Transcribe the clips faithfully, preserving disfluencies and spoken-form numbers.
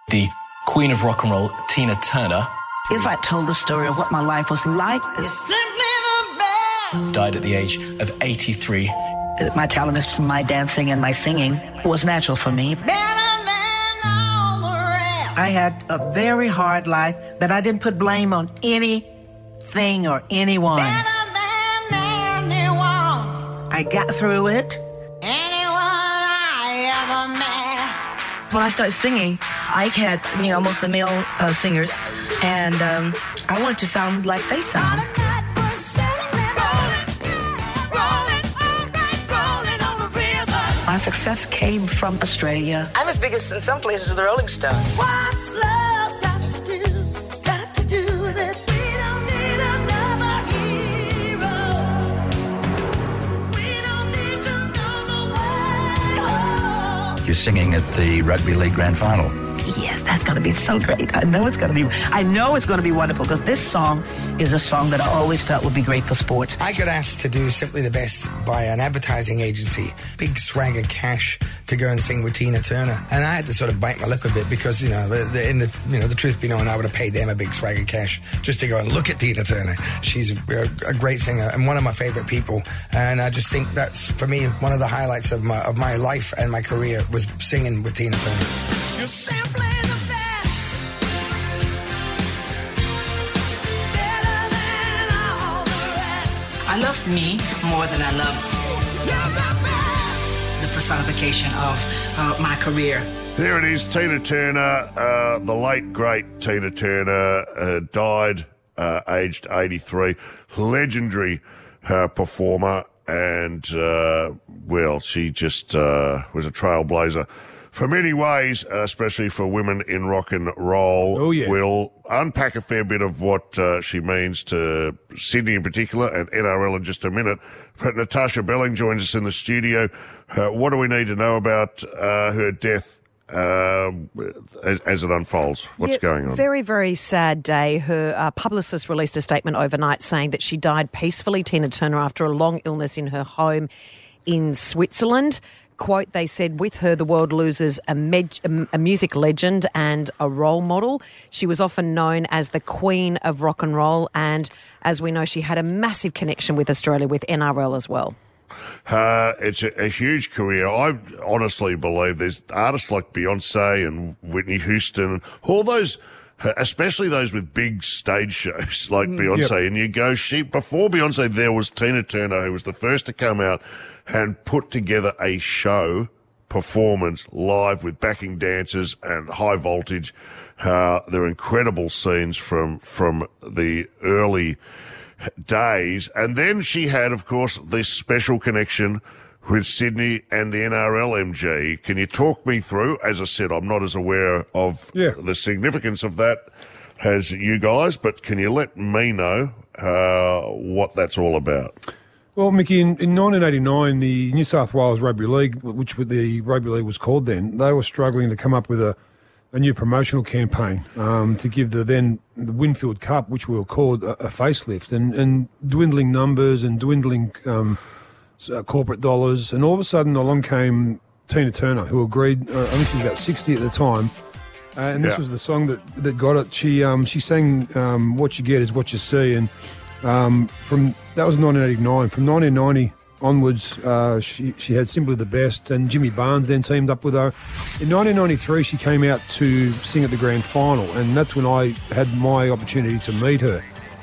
The Queen of Rock and Roll, Tina Turner. If I told the story of what my life was like, You're simply the best. Died at the age of eighty-three. My talent is from my dancing and my singing. It was natural for me. Better than all the rest. I had a very hard life that I didn't put blame on anything or anyone. Better than anyone. I got through it. Anyone I ever met. When I started singing, I had, you know, most of the male uh, singers, and um, I wanted to sound like they sound. My success came from Australia. I'm as big as, in some places, as the Rolling Stones. What's love got to do, got to do with it? We don't need another hero. We don't need to know the way home. You're singing at the Rugby League Grand Final. Yes, that's going to be so great. I know it's going to be, I know it's going to be wonderful, because this song is a song that I always felt would be great for sports. I got asked to do Simply the Best by an advertising agency, big swag of cash to go and sing with Tina Turner. And I had to sort of bite my lip a bit because, you know, the, in the, you know, the truth be known, I would have paid them a big swag of cash just to go and look at Tina Turner. She's a, a great singer and one of my favorite people. And I just think that's, for me, one of the highlights of my, of my life and my career was singing with Tina Turner. You're simply the best. Better than all the rest. I love me more than I love You're the best. the personification of uh, my career. There it is, Tina Turner, uh, the late, great Tina Turner, uh, died uh, aged eighty-three. Legendary uh, performer, and, uh, well, she just uh, was a trailblazer. For many ways, uh, especially for women in rock and roll. Oh, yeah. We'll unpack a fair bit of what uh, she means to Sydney in particular and N R L in just a minute. But Natasha Belling joins us in the studio. Uh, what do we need to know about uh, her death uh, as, as it unfolds? What's yeah, going on? Very, very sad day. Her uh, publicist released a statement overnight saying that she died peacefully, Tina Turner, after a long illness in her home in Switzerland. Quote, they said, with her, the world loses a, med- a music legend and a role model. She was often known as the Queen of Rock and Roll, and as we know, she had a massive connection with Australia, with N R L as well. Uh, it's a, a huge career. I honestly believe there's artists like Beyonce and Whitney Houston, all those, especially those with big stage shows like Beyonce. Yep. And you go, she, before Beyonce, there was Tina Turner, who was the first to come out and put together a show performance live with backing dancers and high voltage. Uh, there are incredible scenes from, from the early days. And then she had, of course, this special connection with Sydney and the N R L M G. Can you talk me through? As I said, I'm not as aware of yeah. the significance of that as you guys, but can you let me know uh, what that's all about? Well, Mickey, in, in nineteen eighty-nine, the New South Wales Rugby League, which the Rugby League was called then, they were struggling to come up with a, a new promotional campaign um, to give the then the Winfield Cup, which we were called, a, a facelift, and, and dwindling numbers and dwindling um, uh, corporate dollars. And all of a sudden, along came Tina Turner, who agreed. Uh, I think she was about sixty at the time, uh, and this yeah. was the song that, that got it. She um, she sang um, "What You Get Is What You See," and um, from that was nineteen eighty-nine. From nineteen ninety onwards, uh, she she had Simply the Best, and Jimmy Barnes then teamed up with her. In nineteen ninety-three, she came out to sing at the grand final, and that's when I had my opportunity to meet her.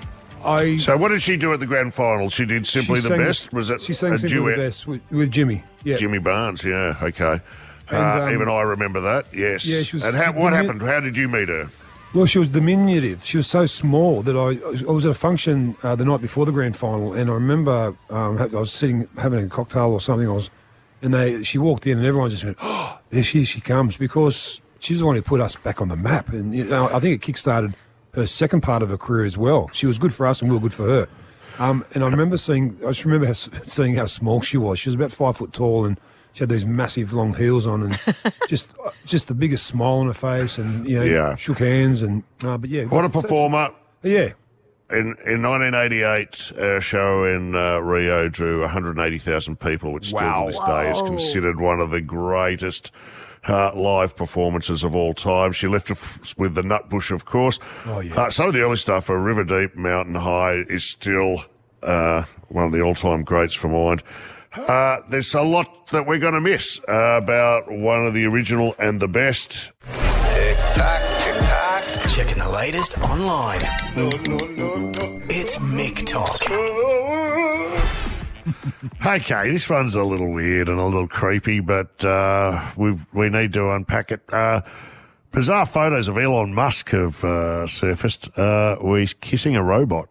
I so what did she do at the grand final? She did Simply she the Best? Was it she sang a Simply duet? the Best with, with Jimmy? Yeah, Jimmy Barnes. Yeah, okay. And, uh, um, even I remember that. Yes. Yeah, she was. And how, what happened? How did you meet her? Well, she was diminutive. She was so small that I, I was at a function uh, the night before the grand final, and I remember um, I was sitting having a cocktail or something. I was, and they she walked in, and everyone just went, "Oh, there she is, she comes," because she's the one who put us back on the map. And you know, I think it kick-started her second part of her career as well. She was good for us, and we were good for her. Um, and I remember seeing, I just remember how, seeing how small she was. She was about five foot tall, and she had these massive long heels on, and just just the biggest smile on her face, and you know, yeah. shook hands, and uh, but yeah, what a performer! Yeah. In in nineteen eighty-eight, our show in uh, Rio drew one hundred eighty thousand people, which wow. still to this day is considered one of the greatest uh, live performances of all time. She left f- with the Nutbush, of course. Oh, yeah. Uh, some of the early stuff, uh, River Deep, Mountain High, is still uh, one of the all-time greats for mine. Uh, there's a lot that we're going to miss uh, about one of the original and the best. Tick tock, tick tock. Checking the latest online. It's Mick Talk. Okay, this one's a little weird and a little creepy, but uh, we we need to unpack it. Uh, bizarre photos of Elon Musk have uh, surfaced uh, where he's kissing a robot.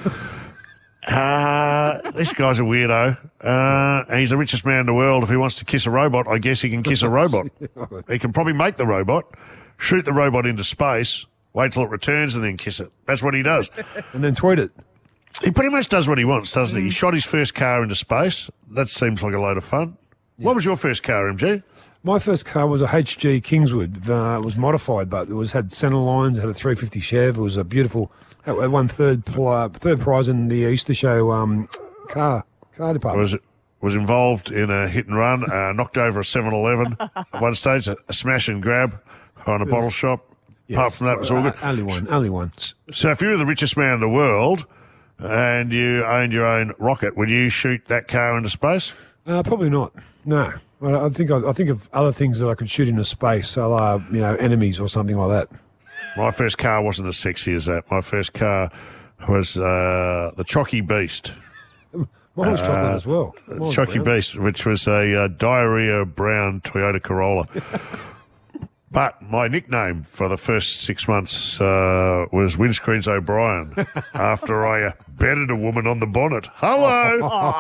Uh, this guy's a weirdo. Uh, and he's the richest man in the world. If he wants to kiss a robot, I guess he can kiss a robot. He can probably make the robot, shoot the robot into space, wait till it returns and then kiss it. That's what he does. And then tweet it. He pretty much does what he wants, doesn't he? He shot his first car into space. That seems like a load of fun. What was your first car, M G? My first car was a H G Kingswood. Uh, it was modified, but it was had centre lines, had a three fifty Chev. It was a beautiful. It won third pl- third prize in the Easter Show um, car car department. Was was involved in a hit and run, uh, knocked over a seven eleven at one stage, a, a smash and grab on a bottle shop. Yes. Apart from that, it was all good. Uh, only one, only one. So if you were the richest man in the world and you owned your own rocket, would you shoot that car into space? Uh, probably not. No, I, I think I, I think of other things that I could shoot into space, so uh, you know, enemies or something like that. My first car wasn't as sexy as that. My first car was uh, the Chocky Beast. Mine was chocolate as well. Mine was Chocky brown. Beast, which was a uh, diarrhea brown Toyota Corolla. But my nickname for the first six months uh, was Windscreens O'Brien after I uh, bedded a woman on the bonnet. Hello!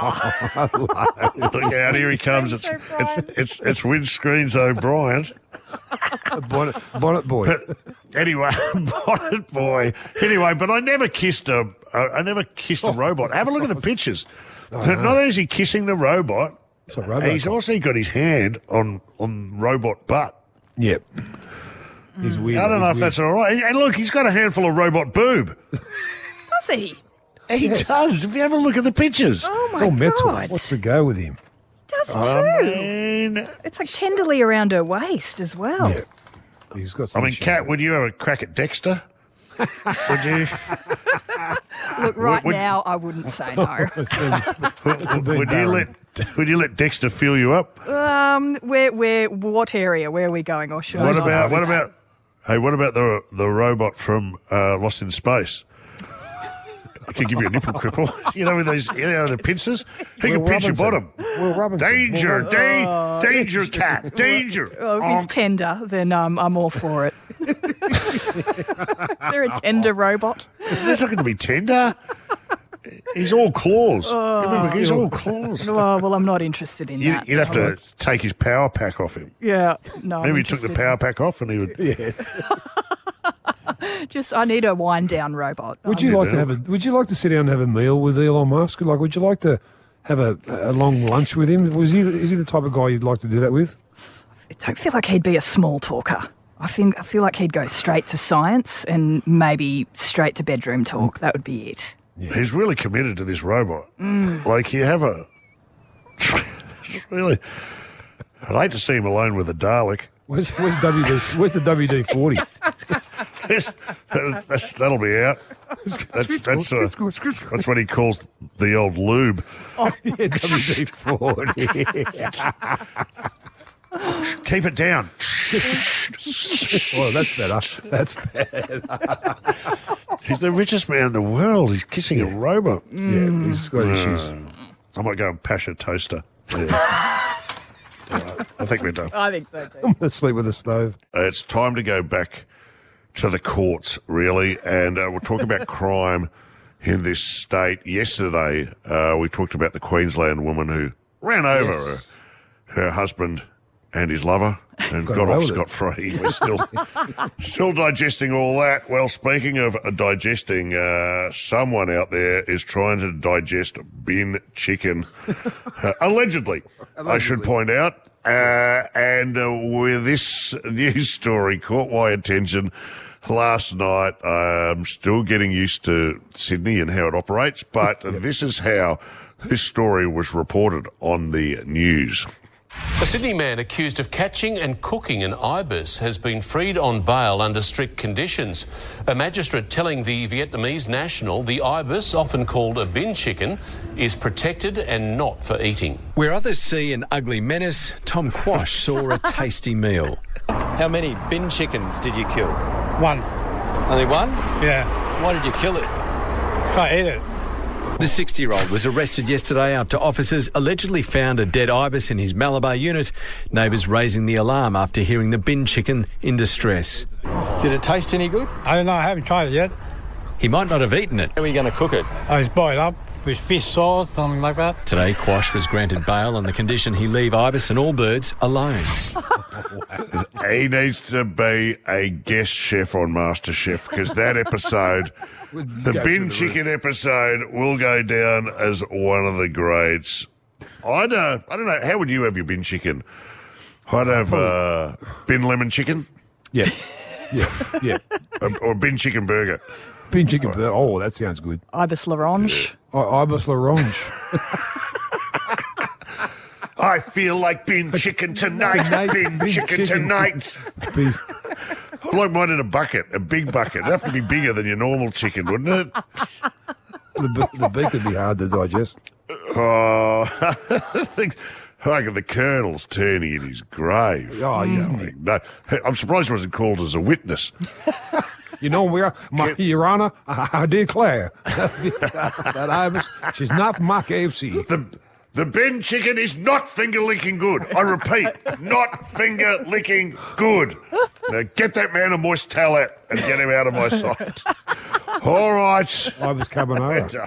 Look out, here he comes. It's, it's, it's, it's Windscreens O'Brien. bonnet, bonnet boy. But anyway, bonnet boy. Anyway, but I never kissed a, I never kissed a robot. Have a look at the pictures. Not only is he kissing the robot, It's a robot. he's also got his hand on, on robot butt. Yep. He's weird. I don't know He's if that's all right. And look, he's got a handful of robot boob. Does he? He Yes. does. If you have a look at the pictures. Oh It's my all metal. god! What's the go with him? Does I too. mean, It's like tenderly around her waist as well. Yeah. He's got I some mean, issues. Kat, would you have a crack at Dexter? Would you? Look, right would- now I wouldn't say no. Would, been would you let Would you let Dexter fill you up? um, where, where, what area? Where are we going? Or should What I not about ask? What about? Hey, what about the the robot from uh, Lost in Space? I could give you a nipple cripple. You know, with those, you know, the pincers. He Will can pinch your Robinson. bottom. Will Robinson. Danger, Will da- danger, cat, danger. Oh, if he's Onk. tender, then um, I'm all for it. Is there a tender robot? He's not going to be tender. He's all claws. Remember, he's all claws. Oh, well, I'm not interested in You, that. you'd have to take his power pack off him. Yeah, no. I'm Maybe he took the interested power pack off and he would. Yes. in- Just, I need a wind down robot. Would Um, you like to have a? Would you like to sit down and have a meal with Elon Musk? Like, would you like to have a, a long lunch with him? Was he? Is he the type of guy you'd like to do that with? I don't feel like he'd be a small talker. I think I feel like he'd go straight to science and maybe straight to bedroom talk. That would be it. He's really committed to this robot. Like, you have a. Really. I'd hate to see him alone with a Dalek. Where's, where's W D? Where's the W D forty? that's, that'll be out. That's that's uh, that's what he calls the old lube. Oh, yeah, W D forty. Keep it down. Well, that's better. That's better. He's the richest man in the world. He's kissing a robot. Yeah, he's got issues. Uh, I might go and pash a toaster. Yeah. Yeah, I think we're done. I think so too. Let's sleep with a stove. Uh, it's time to go back to the courts, really, and uh, we'll talk about crime in this state. Yesterday, uh, we talked about the Queensland woman who ran over Yes. her, her husband and his lover and Got got away off with it. scot-free. We're still, still digesting all that. Well, speaking of uh, digesting, uh, someone out there is trying to digest bin chicken, uh, allegedly, I should point out. Uh, and uh, with this news story caught my attention last night. I'm still getting used to Sydney and how it operates, but this is how this story was reported on the news. A Sydney man accused of catching and cooking an ibis has been freed on bail under strict conditions. A magistrate telling the Vietnamese national the ibis, often called a bin chicken, is protected and not for eating. Where others see an ugly menace, Tom Quash saw a tasty meal. How many bin chickens did you kill? One. Only one? Yeah. Why did you kill it? Can't eat it. The sixty-year-old was arrested yesterday after officers allegedly found a dead ibis in his Malabar unit. Neighbours raising the alarm after hearing the bin chicken in distress. Did it taste any good? I don't know, I haven't tried it yet. He might not have eaten it. How are you going to cook it? I just boil it up with fish sauce, something like that. Today, Quash was granted bail on the condition he leave ibis and all birds alone. He needs to be a guest chef on MasterChef because that episode... The bin the chicken roof. episode will go down as one of the greats. I don't, I don't know. How would you have your bin chicken? I'd have uh, bin lemon chicken. Yeah, yeah, yeah. Or, or bin chicken burger. Bin chicken burger. Oh, that sounds good. Ibis L'Orange. Yeah. I- Ibis L'Orange. I feel like bin chicken tonight. tonight. Bin, bin chicken, chicken tonight. Please. I'd like mine in a bucket, a big bucket. It'd have to be bigger than your normal chicken, wouldn't it? The, the beak would be hard to digest. Oh, I think I reckon the Colonel's turning in his grave. Oh, isn't he? No, I'm surprised he wasn't called as a witness. You know, we are, my, Your Honour, I, I declare that, that ibis, she's not from my K F C. The, the bin chicken is not finger-licking good. I repeat, not finger-licking good. Now get that man a moist towelette and get him out of my sight. All right. Ibis carbonara.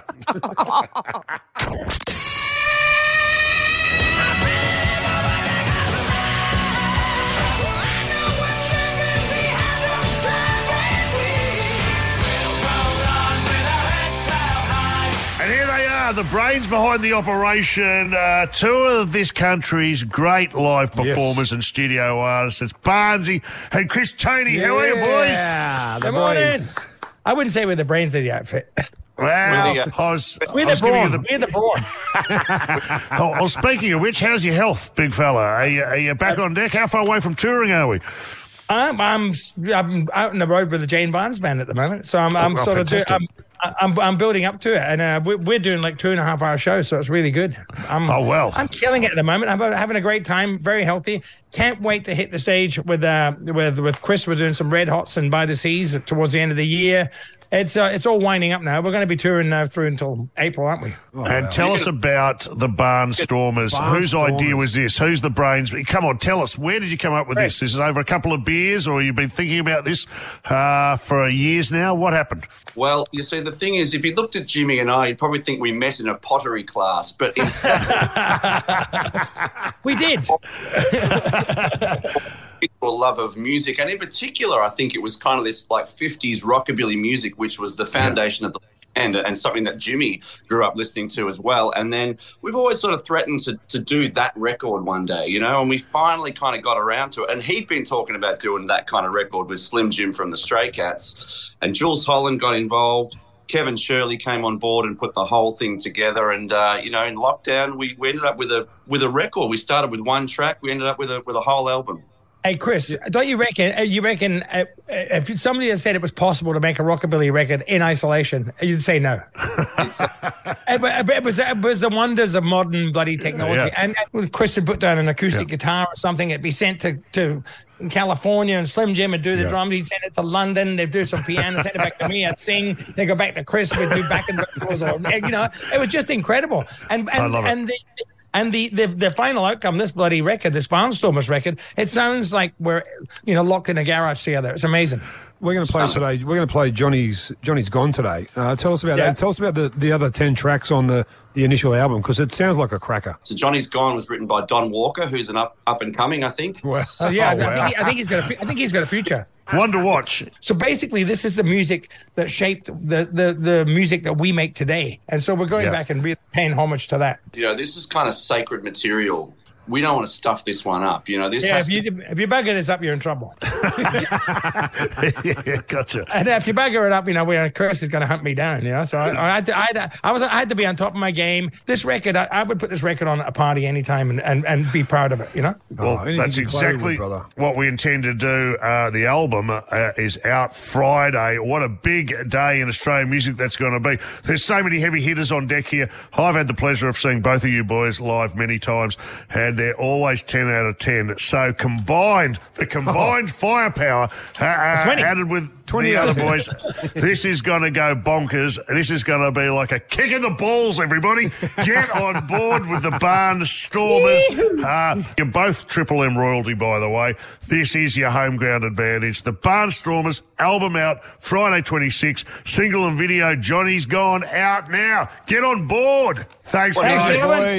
And here they are, the brains behind the operation. Uh, two of this country's great live performers yes. and studio artists. It's Barnsey and Chris Cheney. Yeah, How are you, boys? Yeah, Good morning. I wouldn't say we're the brains of the outfit. Well, we're the, I was, we're I the brawn. The... We're the brawn. oh, well, speaking of which, how's your health, big fella? Are you, are you back on deck? How far away from touring are we? I'm, I'm, I'm out on the road with the Jane Barnes band at the moment, so I'm, I'm oh, sort fantastic. of doing. I'm, I'm building up to it, and uh, we're, we're doing like two and a half hour shows, so it's really good. I'm, oh, well. I'm killing it at the moment. I'm having a great time, very healthy. Can't wait to hit the stage with uh, with with Chris. We're doing some Red Hots and By the Seas towards the end of the year. It's uh, it's all winding up now. We're going to be touring uh, through until April, aren't we? Oh, and wow. tell us about the Barnstormers. Barnstormers. Whose idea was this? Who's the brains? Come on, tell us. Where did you come up with this? This is over a couple of beers, or you've been thinking about this uh, for years now? What happened? Well, you see, the thing is, if you looked at Jimmy and I, you'd probably think we met in a pottery class, but in we did. Love of music, and in particular, I think it was kind of this like fifties rockabilly music, which was the foundation yeah. of the band, and something that Jimmy grew up listening to as well. And then we've always sort of threatened to, to do that record one day, you know, and we finally kind of got around to it. And he'd been talking about doing that kind of record with Slim Jim from the Stray Cats, and Jules Holland got involved. Kevin Shirley came on board and put the whole thing together. And, uh, you know, in lockdown, we, we ended up with a with a record. We started with one track. We ended up with a with a whole album. Hey, Chris, don't you reckon, you reckon uh, if somebody had said it was possible to make a rockabilly record in isolation, you'd say no? it, it, was, it was the wonders of modern bloody technology. Yeah. And, and Chris had put down an acoustic yeah. guitar or something. It'd be sent to, to California, and Slim Jim would do the yeah. drums. He'd send it to London. They'd do some piano, send it back to me. I'd sing. They'd go back to Chris. We'd do back and vocals. Or, you know, it was just incredible. And, and, I love and it. the, And the, the the final outcome, this bloody record, this Barnstormers record, it sounds like we're, you know, locked in a garage together. It's amazing. We're going to play today. We're going to play Johnny's Johnny's Gone today. Uh, tell us about Yeah. that. Tell us about the, the other ten tracks on the, the initial album, because it sounds like a cracker. So Johnny's Gone was written by Don Walker, who's an up up and coming, I think. Well, Oh, yeah, oh, I, wow. think he, I think he's got a, I think he's got a future. One to watch. So basically, this is the music that shaped the the, the music that we make today, and so we're going Yeah. back and really paying homage to that. You know, this is kind of sacred material we don't want to stuff this one up. You know, this Yeah, has if to you if you bugger this up, you're in trouble. yeah, gotcha. And if you bugger it up, you know, we Chris is going to hunt me down. You know, so I, I had to, I had to, I was, I had to be on top of my game. This record, I, I would put this record on at a party anytime and, and, and be proud of it. You know. Well, anything that's you play with, exactly brother. what we intend to do. Uh, the album uh, is out Friday. What a big day in Australian music that's going to be. There's so many heavy hitters on deck here. I've had the pleasure of seeing both of you boys live many times, and they're always ten out of ten. So combined, the combined Oh. firepower uh, uh, added with twenty the out other of boys, this is going to go bonkers. This is going to be like a kick in the balls, everybody. Get on board with the Barnstormers. Uh, you're both Triple M royalty, by the way. This is your home ground advantage. The Barnstormers, album out Friday twenty-sixth. Single and video, Johnny's Gone, out now. Get on board. Thanks, guys.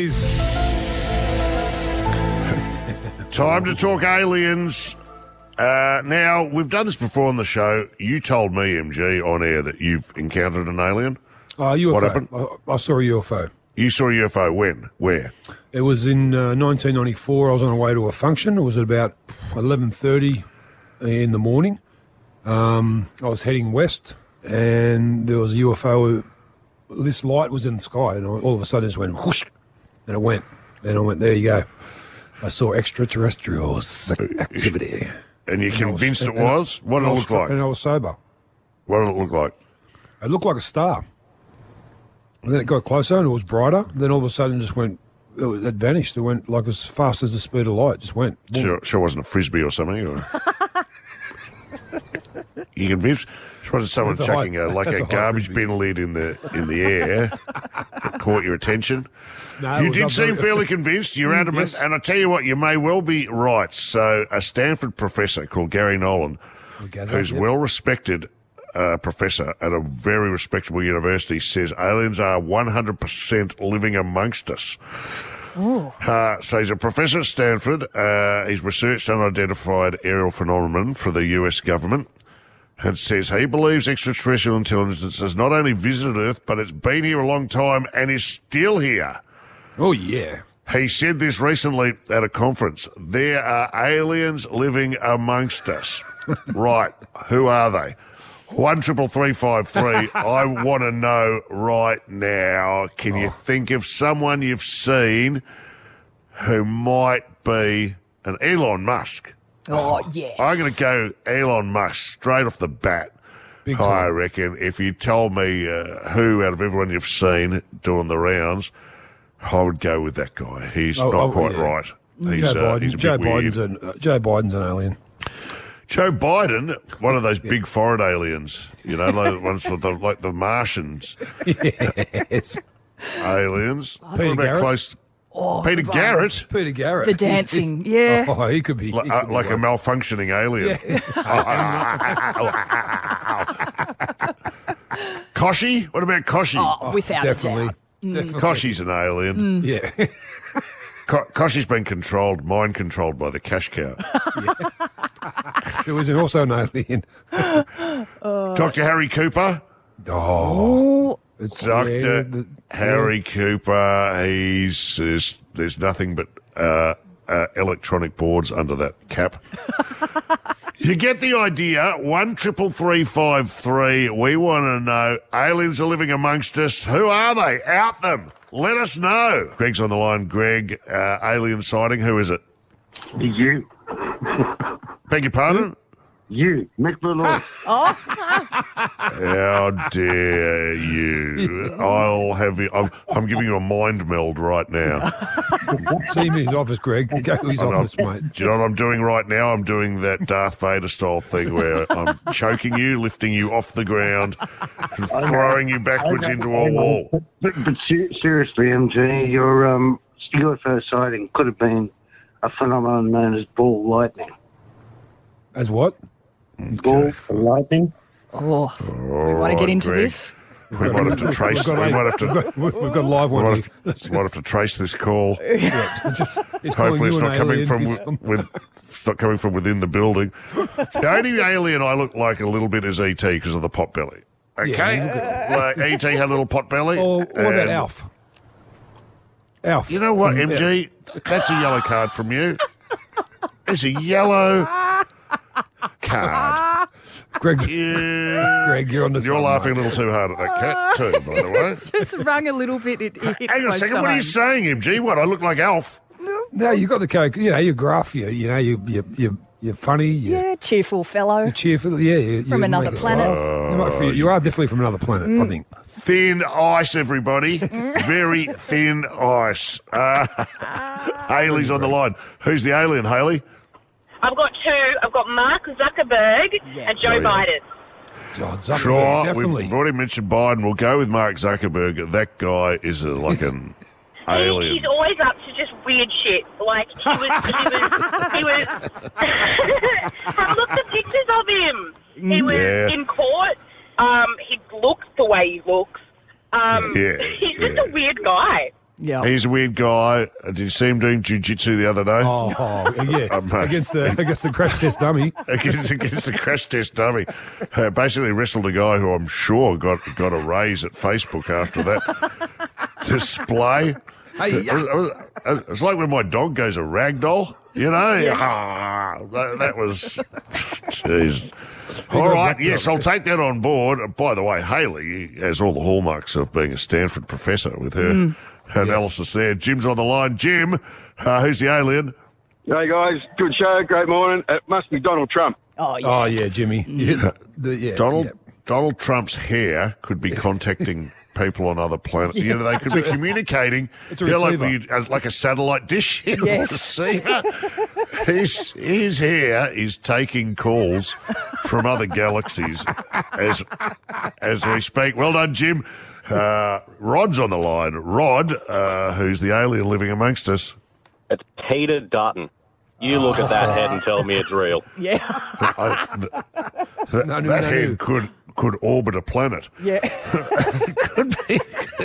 Time to talk aliens. Uh, now, we've done this before on the show. You told me, M G, on air that you've encountered an alien. Uh, U F O. What happened? I, I saw a U F O. You saw a U F O when? Where? It was in uh, nineteen ninety-four. I was on the way to a function. It was at about eleven thirty in the morning. Um, I was heading west, and there was a U F O. This light was in the sky, and all of a sudden it just went whoosh, and it went. And I went, there you go. I saw extraterrestrial activity. And you're convinced was, it was? What did it look like? And I was sober. What did it look like? It looked like a star. And then it got closer and it was brighter. Then all of a sudden it just went, it, was, it vanished. It went like as fast as the speed of light. It just went. Sure, sure wasn't a frisbee or something? Or... you convinced? It wasn't someone That's a chucking high- a, like that's a a high garbage frisbee. bin lid in the in the air that caught your attention? No, it you was did up seem very- fairly convinced. You're Mm, adamant. yes. And I tell you what, you may well be right. So a Stanford professor called Gary Nolan, Gazza, who's yep. well respected uh, professor at a very respectable university, says aliens are one hundred percent living amongst us. Uh, so he's a professor at Stanford. Uh, he's researched unidentified aerial phenomenon for the U S government, and says he believes extraterrestrial intelligence has not only visited Earth, but it's been here a long time and is still here. Oh, yeah. He said this recently at a conference. There are aliens living amongst us. Right. Who are they? One triple three five three. I want to know right now. Can you think of someone you've seen who might be an Elon Musk? Oh, yes. I'm going to go Elon Musk straight off the bat. Big I time. reckon if you told me uh, who out of everyone you've seen doing the rounds, I would go with that guy. He's Oh, not oh, quite yeah. right. He's, Joe uh, Biden. he's a Joe bit weird. Biden's an uh, Joe Biden's an alien. Joe Biden, one of those big foreign aliens, you know, like the ones with the, like the Martians Yes. aliens. Peter what about Garrett? close? Oh, Peter right. Garrett, Peter Garrett. The He's- dancing, yeah. Oh, he could be. he Li- could uh, be like a one. malfunctioning alien. Koshi? What about Koshi? Oh, without Definitely. a doubt. Definitely. Koshi's an alien. Yeah. Ko- Koshi's been controlled, mind controlled by the cash cow. It was also an alien. Doctor Harry Cooper. Oh. It's Doctor yeah, the- Harry Cooper. He's there's, there's nothing but uh, uh, electronic boards under that cap. You get the idea. One triple three five three. We want to know. Aliens are living amongst us. Who are they? Out them. Let us know. Greg's on the line. Greg, uh, alien sighting. Who is it? You. Beg your pardon? You. Mick Malloy. How dare you? I'll have you. I'm, I'm giving you a mind meld right now. See him in his office, Greg. Go to his I'm- office, I'm- mate. Do you know what I'm doing right now? I'm doing that Darth Vader style thing where I'm choking you, lifting you off the ground, and throwing you backwards into a wall. But, but ser- seriously, M G, your um, U F O sighting could have been a phenomenon known as ball lightning. As what? Ball lightning? Oh, we want to get into Greg. this? We might have to trace. We've We got, might have to. we've got, we've got a live We one might here. have, might have to trace this call. He's calling Hopefully, it's you not an coming alien. from He's- wi- with. It's not coming from within the building. The only alien I look like a little bit is E T because of the pot belly. Okay, like E T had a little pot belly. Or what about and- Alf? Alf. You know what, From- M G? That's a yellow card from you. It's a yellow card. Greg, Yeah. Greg, you're on this You're one, laughing mate. a little too hard at that cat, too, by the way. It's just rung a little bit. It, it hit Hang on a close second. to What are you home. saying, M G? What? I look like Alf? No, you got the character. You know, you're gruff. You, you know, you, you, you, you're funny. You're, Yeah, cheerful fellow. you're cheerful. Yeah, you, From you another make us planet. laugh. You, might feel, you are definitely from another planet, Mm. I think. Thin ice, everybody. Very thin ice. Uh, Haley's on the line. Who's the alien, Haley? I've got two. I've got Mark Zuckerberg and Joe Oh, yeah. Biden. Oh, Zuckerberg, Sure, definitely. we've already mentioned Biden. We'll go with Mark Zuckerberg. That guy is a, like an He, alien. he's always up to just weird shit. Like he was, he was, he was. Have looked at pictures of him. He was Yeah. in court. Um, he looks the way he looks. Um, Yeah, he's just yeah. a weird guy. Yeah. He's a weird guy. Uh, Did you see him doing jiu-jitsu the other day? Oh, oh, yeah. Um, uh, against the against the crash test dummy. against, against the crash test dummy. Uh, basically wrestled a guy who I'm sure got got a raise at Facebook after that display. Hey, it, was, it, was, it's like when my dog goes a ragdoll, you know? Yes. Ah, that, that was... Jeez. All right, yes, I'll take that on board. Uh, By the way, Haley has all the hallmarks of being a Stanford professor with her Mm. analysis there. Jim's on the line. Jim, uh, who's the alien? Hey guys, good show, great morning. It must be Donald Trump. Oh yeah. Oh, yeah, Jimmy. You hit the, the, yeah, Donald yeah. Donald Trump's hair could be contacting people on other planets. You know, they could be communicating. It's a you know, like, receiver. we- uh, like a satellite dish. You know, Yes. receiver. his, his hair is taking calls from other galaxies as as we speak. Well done, Jim. Uh, Rod's on the line. Rod, uh, who's the alien living amongst us. It's Peter Dutton. You look at that head and tell me it's real. Yeah. I, th- th- No, no, that no, head no. could could orbit a planet. Yeah. Could be.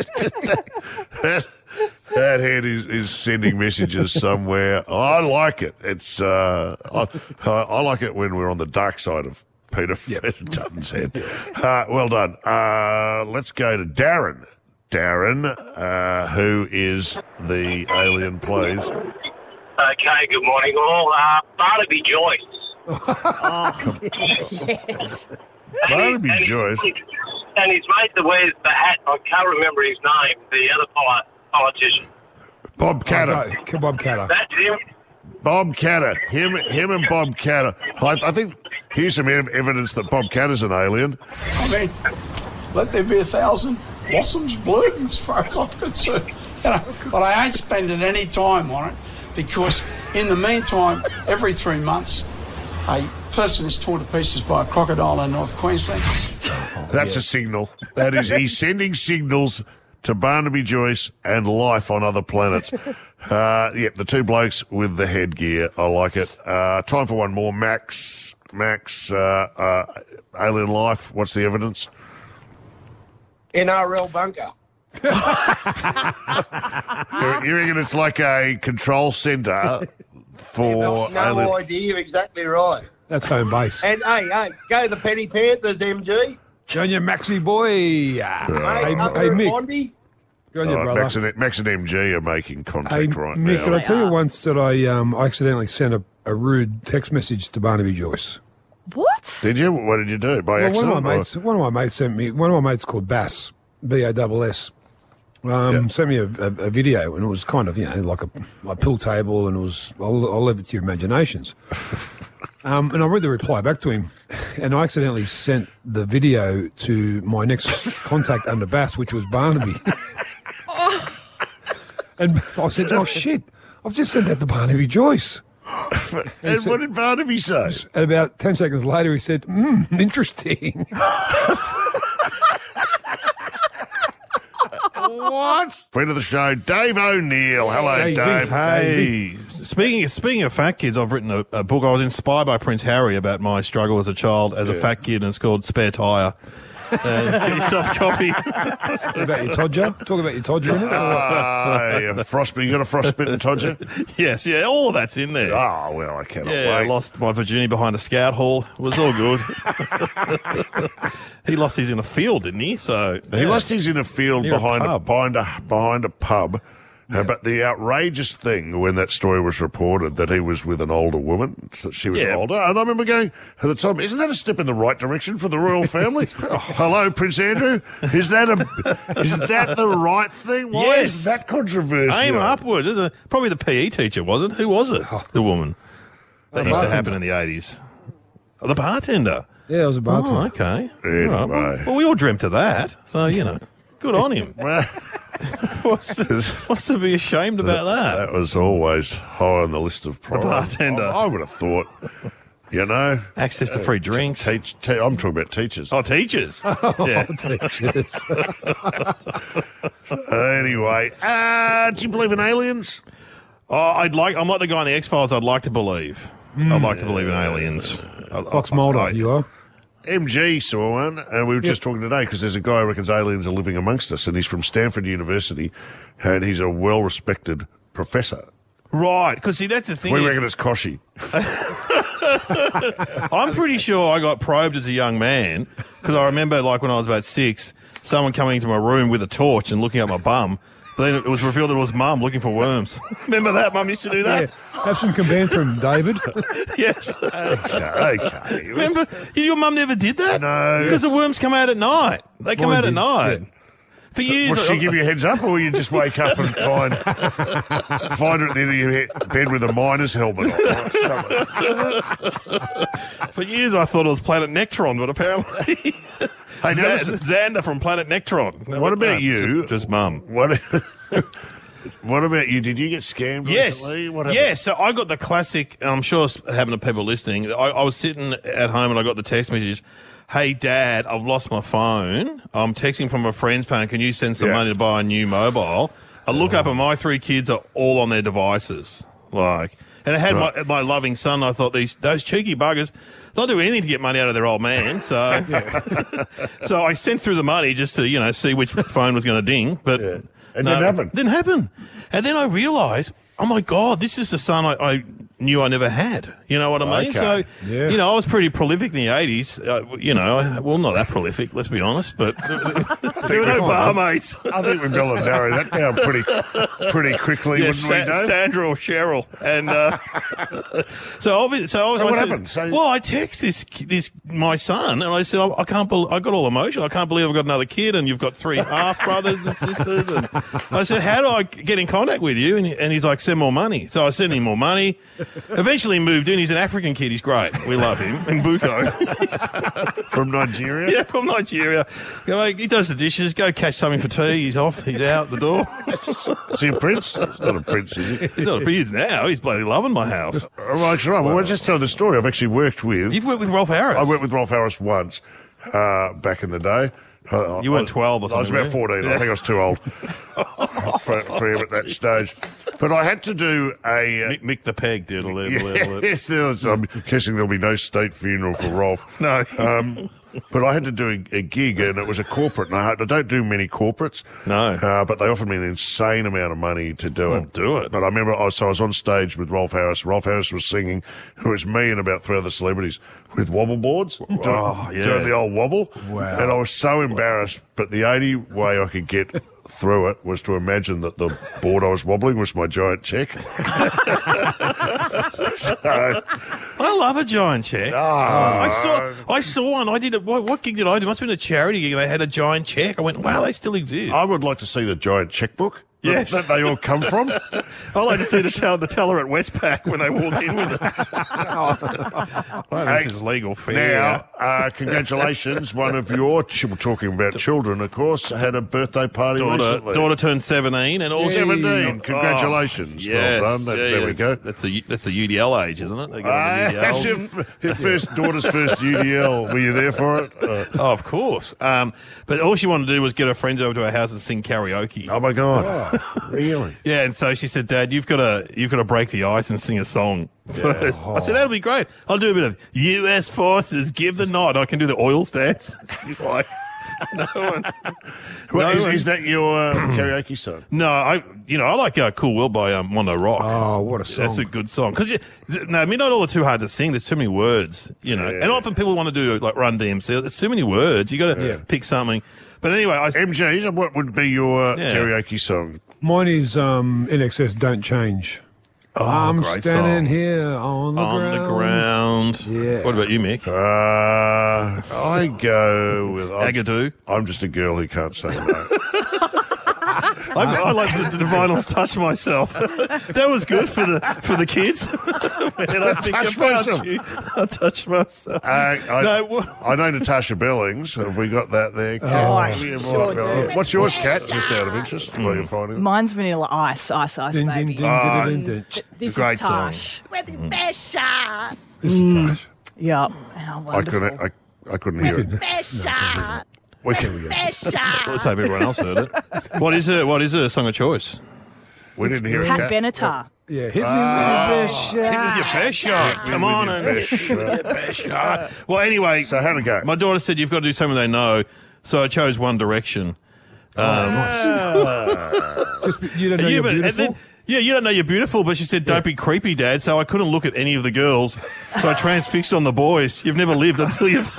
that, that head is, is sending messages somewhere. I like it. It's uh, I, I like it when we're on the dark side of Peter, Peter Dutton's head. Uh, well done. Uh, let's go to Darren. Darren, uh, who is the alien, please. Okay, good morning all. Uh, Barnaby Joyce. Oh, yes. Barnaby and, Joyce. And his mate that wears the hat, I can't remember his name, the other poli- politician. Bob Catter. Oh, no, Bob Catter. That's him. Bob Catter. Him, him and Bob Catter. I, I think here's some ev- evidence that Bob Catter's an alien. I mean, let there be a thousand blossoms bloom as far as I'm concerned. You know, but I ain't spending any time on it because in the meantime, every three months, a person is torn to pieces by a crocodile in North Queensland. That's a signal. That is, he's sending signals to Barnaby Joyce and life on other planets. Uh, yep, the two blokes with the headgear. I like it. Uh, time for one more. Max, Max, uh, uh, alien life. What's the evidence? N R L bunker. You, you reckon it's like a control centre for No alien? idea. You're exactly right. That's home base. And hey, hey, go the Penny Panthers, M G. Go on your Maxi boy. Ah, Mate, hey, up hey, there at Mick. Bondi. Go on All your right, brother. Max, and, Max and M G are making contact Hey, right Mick, now. did I tell you once that I um, I accidentally sent a, a rude text message to Barnaby Joyce? What? Did you? What did you do? By Well, accident? one of my or- mates, one of my mates sent me. One of my mates called Bass, B A S S. Um, Sent me a, a, a video, and it was kind of you know like a, a pool table, and it was. I'll, I'll leave it to your imaginations. Um, and I read the reply back to him, and I accidentally sent the video to my next contact under Bass, which was Barnaby. And I said, "Oh shit! I've just sent that to Barnaby Joyce." And, he said- what did Barnaby say? And about ten seconds later, he said, mm, "Interesting." What? Friend of the show, Dave O'Neill. Hello, Hey, Dave. Hey, speaking speaking of fat kids, I've written a, a book. I was inspired by Prince Harry about my struggle as a child as a Yeah. fat kid, and it's called Spare Tire. Uh, get yourself a copy. What about your Todger? Talk about your Todger in it. Ah, yeah, frostbite. You got a frostbitten Todger? Yes, yeah, all of that's in there. Oh, well, I cannot Yeah, I wait. lost my virginity behind a scout hall. It was all good. He lost his in a field, didn't he? So He lost his in a field Near a behind a, pub. behind a behind a pub. Uh, but the outrageous thing when that story was reported that he was with an older woman, that she was Yeah. older, and I remember going at the time, isn't that a step in the right direction for the royal family? Oh, hello, Prince Andrew. Is that a is that the right thing? Why Yes. is that controversial? Aim upwards. There's a, probably the P E teacher, was it? Who was it? The woman. That The used to bartender. happen in the eighties. Oh, the bartender. Yeah, it was a bartender. Oh, okay. Anyway. All right. Well, well, we all dreamt of that. So, you know, good on him. what's, to, what's to be ashamed about that? That was always high on the list of priorities. bartender. I, I would have thought, you know. Access to free drinks. Teach, te- I'm talking about teachers. Oh, teachers. Yeah. Teachers. Anyway, uh, do you believe in aliens? Oh, I'd like. I'm like the guy in the X Files. I'd like to believe. I'd like to believe in aliens. Fox Mulder, you are? M G saw one, and we were just talking today because there's a guy who reckons aliens are living amongst us, and he's from Stanford University, and he's a well-respected professor. Right, because see, that's the thing. We is- reckon it's Koshy. I'm pretty sure I got probed as a young man because I remember, like, when I was about six, someone coming into my room with a torch and looking at my bum. But then it was revealed that it was Mum looking for worms. Remember that? Mum used to do that. Yeah. Have some Combantrum, David. Yes. Okay, okay. Remember, your mum never did that? No. Because the worms come out at night. They come Mine out at did, night. yeah. For years. Will she give you a heads up, or will you just wake up and find find her at the end of your he- bed with a miner's helmet on? Or something? For years I thought it was Planet Nectron, but apparently... Hey, now Z- listen. Xander from Planet Nectron. What about No, you? Just Mum. What? What about you? Did you get scammed Yes. recently? What happened? Yes. So I got the classic, and I'm sure it's happened to people listening. I, I was sitting at home and I got the text message, "Hey, Dad, I've lost my phone. I'm texting from a friend's phone. Can you send some Yeah. money to buy a new mobile?" I look up and my three kids are all on their devices. Like, and I had Right. my, my loving son. I thought, these those cheeky buggers, they'll do anything to get money out of their old man. So, so I sent through the money just to, you know, see which phone was going to ding. But Yeah. It didn't happen. Didn't happen. And then I realised, oh my God, this is the son I, I knew I never had. You know what I mean? Okay. So, Yeah. you know, I was pretty prolific in the eighties. Uh, you know, well, not that prolific, let's be honest, but there were no barmaids. I think we'd be able to narrow that down pretty, pretty quickly, Yeah, wouldn't Sa- we, Dave? Sandra or Cheryl, and uh, so obviously, so, I, So I what said, happened? So- well, I text this this my son, and I said, I, I can't, bel I got all emotional. I can't believe I've got another kid, and you've got three half brothers and sisters. And I said, how do I get in contact with you? And, he, and he's like, send more money. So I sent him more money. Eventually, he moved in. He's an African kid. He's great. We love him. In Buko. From Nigeria? Yeah, from Nigeria. You know, he does the dishes. Go catch something for tea. He's off. He's out the door. Is he a prince? He's not a prince, is he? He's not a he is now. He's bloody loving my house. All right, right. Well, we'll just tell the story. I've actually worked with... You've worked with Rolf Harris. I worked with Rolf Harris once, uh, back in the day. Uh, You weren't I- twelve or I was something, about were you? fourteen. I think I was too old for, for him at that stage. But I had to do a... Uh, Mick, Mick the Peg did a little, little, yes, there was, I'm guessing there'll be no state funeral for Rolf. No. Um, but I had to do a, a gig, and it was a corporate, and I, I don't do many corporates. No. Uh, but they offered me an insane amount of money to do Oh, it. do it. But I remember, I was, so I was on stage with Rolf Harris. Rolf Harris was singing. It was me and about three other celebrities with wobble boards. Doing, Oh, yeah. doing the old wobble. Wow. And I was so embarrassed, but the only way I could get through it was to imagine that the board I was wobbling was my giant check. So, I love a giant check. I saw I saw one. I did a, what, what gig did I do? It must have been a charity gig. They had a giant check. I went, wow, they still exist. I would like to see the giant checkbook. that- Yes. that they all come from. I like to see the, tell, the teller at Westpac when they walk in with it. Well, this Hey, is legal fair. Now, uh, congratulations. One of your, ch- we're talking about children, of course, had a birthday party daughter, recently. daughter turned seventeen, and also seventeen. Congratulations. Oh, Well yes, done. That- there we geez. go. That's a that's a U D L age, isn't it? They got Ah, a U D L. that's your, your first daughter's first U D L. Were you there for it? Uh, Oh, of course. Um, but all she wanted to do was get her friends over to her house and sing karaoke. oh my God! Really? Yeah, and so she said, "Dad, you've got to you've got to break the ice and sing a song first." I said, "That'll be great. I'll do a bit of U S forces give the nod. I can do the oil stance." She's like, no one. Well, no is, one. is that your uh, karaoke song? No, I you know I like uh, "Cool World" by um, Mondo Rock. Oh, what a song! That's a good song because no, Midnight Oil are too hard to sing. There's too many words, you know. Yeah. And often people want to do like Run D M C. There's too many words. You got to Yeah. pick something. But anyway, I M G, what would be your uh, Yeah. karaoke song? Mine is um, N X S "Don't Change." Oh, I'm great standing song. here on the on ground. the ground. Yeah. What about you, Mick? Uh, I go with I'm Agadoo. I'm just a girl who can't say no. I, I like the, the Divinals "Touch Myself." That was good for the for the kids. When I think Touch about myself. you, I touch myself. Uh, I, No, well- I know Natasha Billings. Have we got that there? Kat? Oh, I Yeah, sure right. do. What's yours, Kat? Just out of interest, while you're finding it. Mine's Vanilla Ice, Ice Ice Ding, Baby. ding, ding, Oh, ding, ding, ding. This Great is song. Tash. We're the best shot. This is Tash. Yeah. How I wonderful. couldn't. I, I couldn't hear it. Best shot. We can. Best Let's shot. hope everyone else heard it. What is a what is a song of choice? We didn't hear it. Pat Kat. Benatar. Yeah, hit me Ah. with your best shot. Hit with your best shot. Hit Come with on, your and best hit with shot. your best shot. Well, anyway, So how'd it go? my daughter said you've got to do something they know, so I chose One Direction. Um, Just, you don't know Yeah, you're but- and beautiful? then- yeah, you don't know you're beautiful, but she said, don't be creepy, Dad. So I couldn't look at any of the girls. So I transfixed on the boys. You've never lived until you've,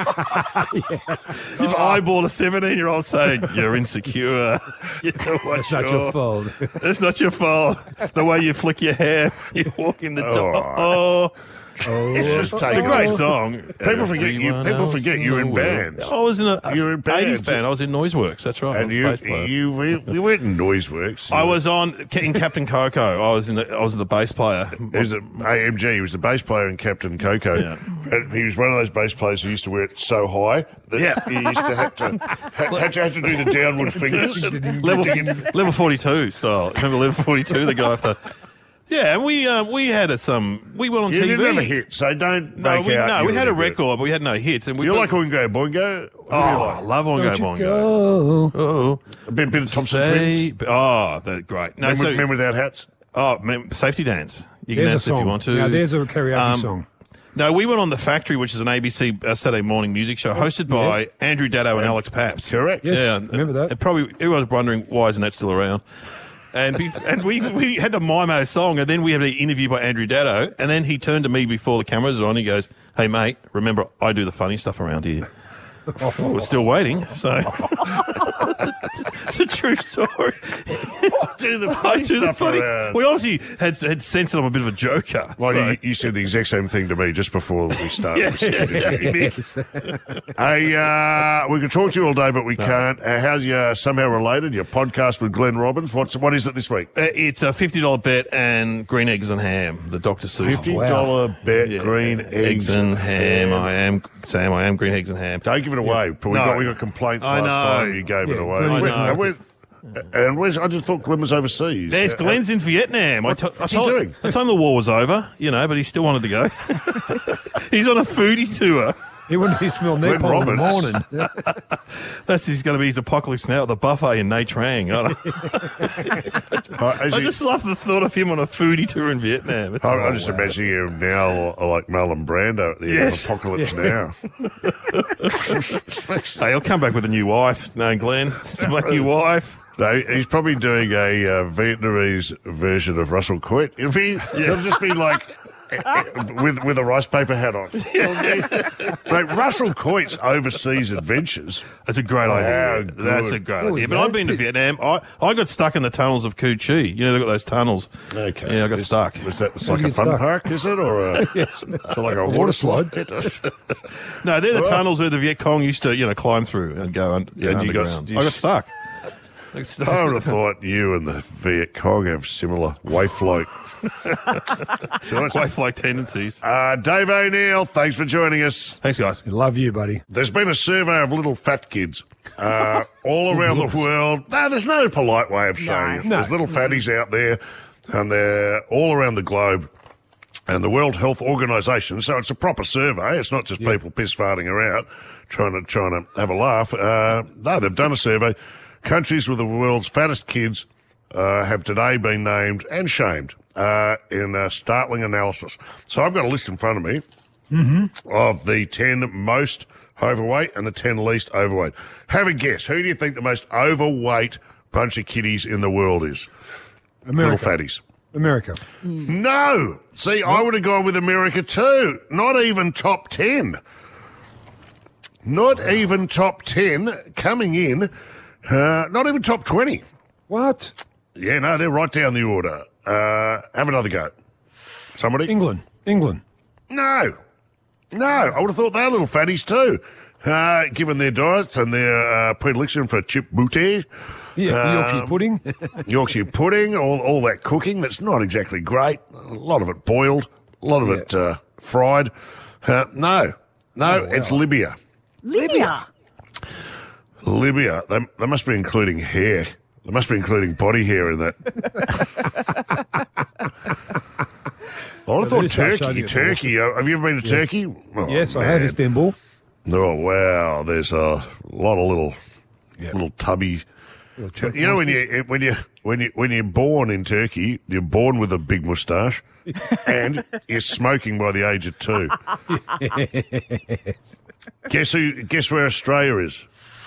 you've eyeballed a seventeen-year-old saying, you're insecure. You know what That's not your fault. That's not your fault. The way you flick your hair, you walk in the door. Oh. Oh, It's just It's a taken. great song. People forget you. Everyone People else forget in you're the in world. bands. I was in a, You were in eighties bands. band. I was in Noiseworks. That's right. I And was a you, bass player. you, you, you went in Noiseworks. I was on in Captain Coco. I was in. The, I was the bass player. He was a A M G. He was the bass player in Captain Coco. Yeah. And he was one of those bass players who used to wear it so high that Yeah. he used to have to had, had to have to do the downward fingers. level level forty two style. Remember level forty two? The guy for. Yeah, and we uh, we had it some. We went on You T V. didn't have a hit, so don't No, make we, out. no, you we had a really good. record, but we had no hits. And we You put- like Oingo Boingo? Oh, I love Oingo Don't you Bongo. go. Oh, A bit, bit of Thompson say, Twins. oh, that's great. No, Men, so, with, men without hats. oh, mem- safety dance. You can There's a dance if song. you want to. Now, there's a karaoke Um, song. No, we went on The Factory, which is an A B C uh, Saturday morning music show hosted by Andrew Daddo and Alex Paps. Correct. Yes, Yeah, remember that. And probably everyone's wondering why isn't that still around? And be, and we we had the mime our song, and then we had an interview by Andrew Daddo, and then he turned to me before the cameras were on. He goes, "Hey mate, remember I do the funny stuff around here." Oh, we're still waiting, so it's a true story. Do the I funny do the stuff funny. around. We obviously had had sense that I'm a bit of a joker. Well, so- you, you said the exact same thing to me just before we started. Yeah. Yes. Hey, uh, we could talk to you all day, but we can't. Uh, how's your somehow related? Your podcast with Glenn Robbins. What's what is it this week? Uh, it's a fifty dollar bet and green eggs and ham. The Doctor Seuss. Fifty dollar bet, Yeah. green eggs, and ham. I am Sam. I am green eggs and ham. Don't give it away. But we No. got we got complaints I last know. time you gave it Yeah, away. Glenn, Where's- I know. and where- and where's, I just thought Glenn was overseas. There's Uh, Glenn's in Vietnam. I what- to- I what's he told, doing? I told him the war was over, you know, but he still wanted to go. He's on a foodie tour. He wouldn't be smell Glenn napalm in the Robbins. morning. That's he's going to be his apocalypse now at the buffet in Nha Trang. I, don't- Uh, as I he- just love the thought of him on a foodie tour in Vietnam. It's I, like, I'm just wow. imagining him now uh, like Marlon Brando at the Yes. Apocalypse Yeah. Now. Hey, he'll come back with a new wife. No, Glenn, it's my new wife. No, he's probably doing a uh, Vietnamese version of Russell Coit. He'll, be, he'll just be like uh, with with a rice paper hat on. Like Russell Coit's overseas adventures. That's a great How idea. good. That's a great There we idea. But go. I've been to Vietnam. I, I got stuck in the tunnels of Cu Chi. You know, they've got those tunnels. Okay. Yeah, I got Is- stuck. Was that it's How'd like you a get fun stuck? park, is it? Or a, Yes. so like a, water, water slide? No, they're the Well- tunnels where the Viet Cong used to, you know, climb through and go un- yeah, And you got- underground. you I got s- stuck. I got stuck. I would have thought you and the Viet Cong have similar wayfloat. Wayfloat tendencies. Uh, Dave O'Neill, thanks for joining us. Thanks, guys. Love you, buddy. There's been a survey of little fat kids uh, all around the world. No, there's no polite way of saying it. no. There's little fatties out there, and they're all around the globe. And the World Health Organization, so it's a proper survey. It's not just people piss farting around trying to trying to have a laugh. Uh, no, they've done a survey. Countries with the world's fattest kids uh, have today been named and shamed uh, in a startling analysis. So I've got a list in front of me Mm-hmm. of the ten most overweight and the ten least overweight. Have a guess. Who do you think the most overweight bunch of kiddies in the world is? America. Little fatties. America. No. See, I would have gone with America too. Not even top ten. Not even top ten coming in. Uh, not even top twenty. What? Yeah, no, they're right down the order. Uh, have another go. Somebody? England. England. No. No, I would have thought they were little fatties too. Uh, given their diets and their uh, predilection for chip boutte. Yeah, um, Yorkshire pudding. Yorkshire pudding, all, all that cooking that's not exactly great. A lot of it boiled, a lot of Yeah. it uh, fried. Uh, no, no, Oh, wow. it's Libya. Libya. Libya. They, they must be including hair. They must be including body hair in that. I would have Yeah, thought they just have Turkey. showed Turkey. Uh, Have you ever been to Yeah. Turkey? Oh, yes, I have man. Istanbul. Oh wow, there's a lot of little, little tubby. You know when you when you when you when you're born in Turkey, you're born with a big moustache, and you're smoking by the age of two. Guess who? Guess where Australia is?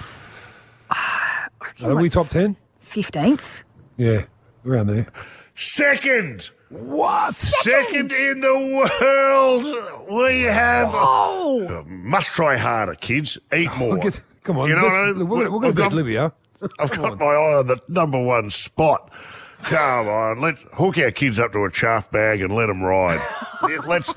Are we top ten? fifteenth. Yeah, around there. Second. What? Second in the world. We have. Uh, must try harder, kids. Eat more. Get- come on, You know let's- what I mean? we're gonna- we're gonna I've beat got- Libya. I've got my eye on the number one spot. Come on, let's hook our kids up to a chaff bag and let them ride. Yeah, let's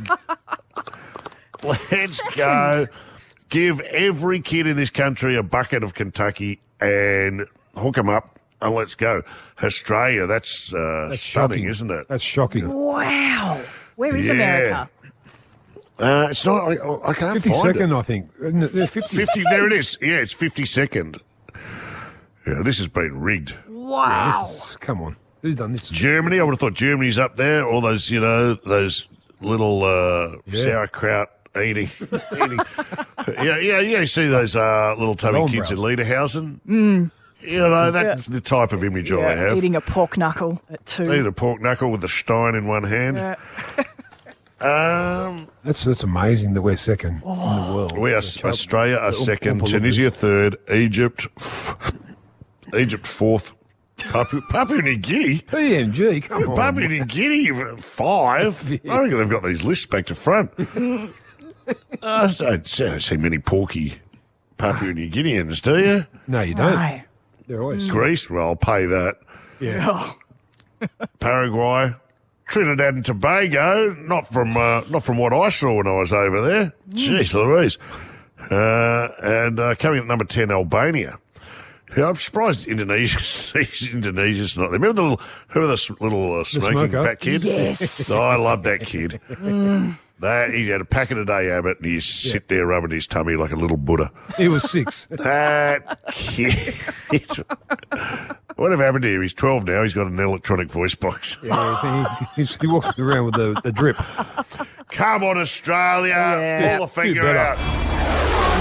let's go. Give every kid in this country a bucket of Kentucky and hook them up and let's go. Australia, that's, uh, That's stunning, shocking. isn't it? That's shocking. Wow. Where is Yeah. America? Uh, it's not. I, I can't find fifty-second, it. I think. Isn't it? They're fifty. Fifty. There it is. Yeah, it's fifty-second. Yeah, this has been rigged. Wow. This is- come on. Who's done this? Germany, I would have thought Germany's up there. All those, you know, those little uh, Yeah. sauerkraut eating. eating. Yeah, yeah, yeah. You see those uh, little tubby Long kids in brows. Lederhausen? Mm. You know, that's the type of image I Yeah, have. eating a pork knuckle at two. Eating a pork knuckle with the stein in one hand. Yeah. Um, That's that's amazing that we're second in the world. we are The Australia are the second, Oompa Loompas. Tunisia third, Egypt, f- Egypt fourth, Papua, Papua New Guinea. P M G, come on. Papua New Guinea five. I reckon they've got these lists back to front. I don't see, see many porky Papua New Guineans, do you? No, you don't. No. They're always Greece, well, I'll pay that. yeah. Paraguay, Trinidad and Tobago, not from uh, not from what I saw when I was over there. Jeez Louise. Uh, and uh, coming at number ten, Albania. Yeah, I'm surprised Indonesia's, Indonesia's not there. Remember the little, remember the s- little uh, smoking smoker? fat kid? Yes. Oh, I love that kid. Mm. That he had a packet a day habit, and he sit there rubbing his tummy like a little Buddha. He was six. That kid. Whatever happened to him? He's twelve now. He's got an electronic voice box. Yeah, he, he's, he walks around with the, the drip. Come on, Australia. Yeah. Pull the Do finger better. out.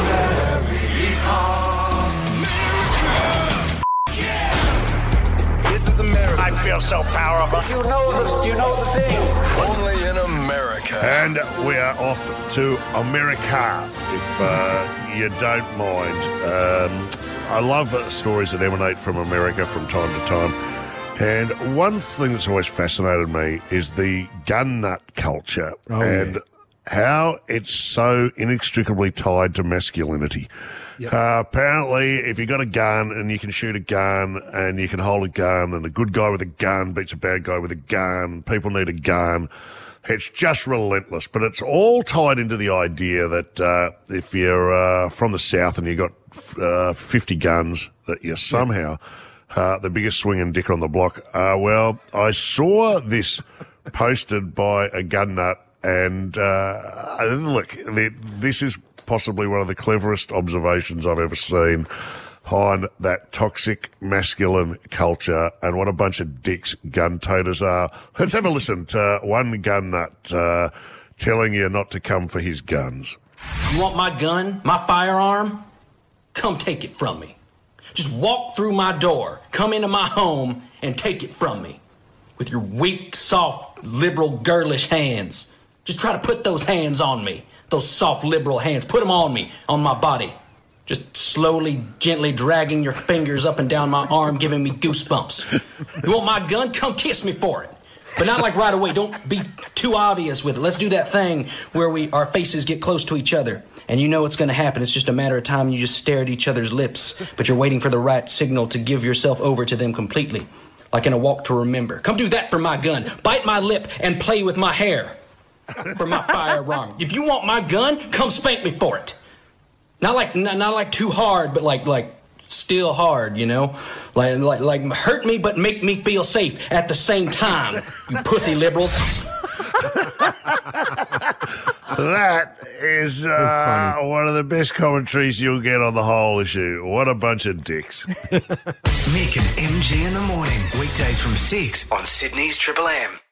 This is America. I feel so powerful. You know the, you know the thing. Only in America. And we are off to America, if uh, you don't mind. Um, I love uh, stories that emanate from America from time to time. And one thing that's always fascinated me is the gun nut culture Oh, and yeah. how it's so inextricably tied to masculinity. Uh, apparently, if you got a gun and you can shoot a gun and you can hold a gun and a good guy with a gun beats a bad guy with a gun, people need a gun. It's just relentless, but it's all tied into the idea that uh, if you're uh, from the South and you've got uh, fifty guns, that you're somehow uh, the biggest swinging dick on the block. Uh, well, I saw this posted by a gun nut, and uh, look, this is possibly one of the cleverest observations I've ever seen on that toxic masculine culture and what a bunch of dicks gun toters are. Let's have a listen to one gun nut uh, telling you not to come for his guns. You want my gun, my firearm? Come take it from me. Just walk through my door, come into my home, and take it from me. With your weak, soft, liberal, girlish hands. Just try to put those hands on me. Those soft liberal hands, put them on me, on my body. Just slowly, gently dragging your fingers up and down my arm, giving me goosebumps. You want my gun? Come kiss me for it. But not like right away. Don't be too obvious with it. Let's do that thing where we our faces get close to each other. And you know what's going to happen. It's just a matter of time. You just stare at each other's lips. But you're waiting for the right signal to give yourself over to them completely. Like in A Walk to Remember. Come do that for my gun. Bite my lip and play with my hair. For my firearm. If you want my gun, come spank me for it. Not like not, not like too hard, but like like still hard, you know? Like like like hurt me but make me feel safe at the same time. You pussy liberals. That is uh, one of the best commentaries you'll get on the whole issue. What a bunch of dicks. Mick and M G in the morning. Weekdays from six on Sydney's Triple M.